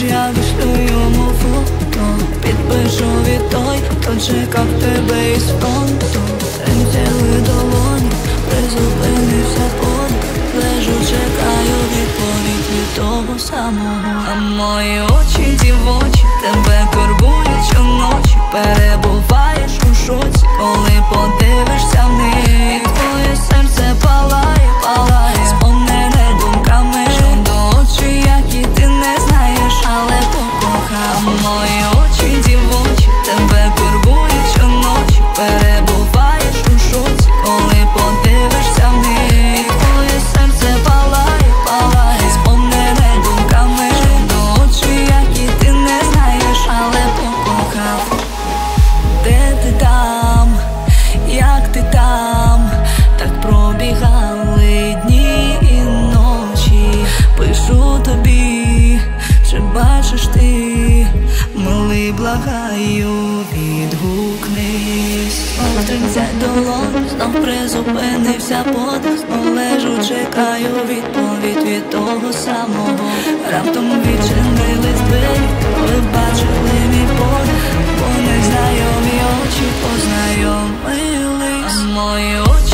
я вишлю йому фото, підпишу від той, хто чекав тебе із фронту. Тремтіли долоні, призупинився подих, лежу, чекаю відповідь від того самого. А мої очі, дівочі, тебе турбують щоночі. Перебуваєш у шоці, коли подивишся в них. Твоє серце палає, палає, сповнене думками щодо очі, які ти не знаєш, але покохав. Мої очі, дівочі, тебе турбують щоночі. Перебуваєш у шоці, коли подивишся в них. Твоє серце палає, палає, сповнене думками щодо очі, які ти не знаєш, але покохав. Де ти там, як ти там, так пробігали дні і ночі. Пишу тобі, чи бачиш ти, милий, благаю, відгукнись. Тринцять долонь, знов призупинився подих, знов лежу, чекаю відповідь від того самого. Раптом відчинились двері, ви бачили мій подих, по них знайомі очі познайомились. А мої очі